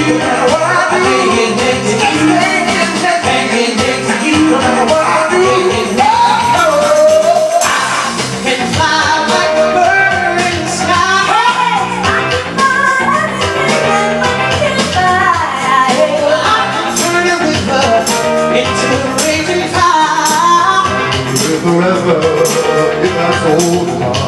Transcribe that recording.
No matter what I do, hanging next to you. Hanging next to you. No matter what I do, oh, I can fly like a bird in the sky. I can fly turn a river into a raging tide. Forever, if that's all.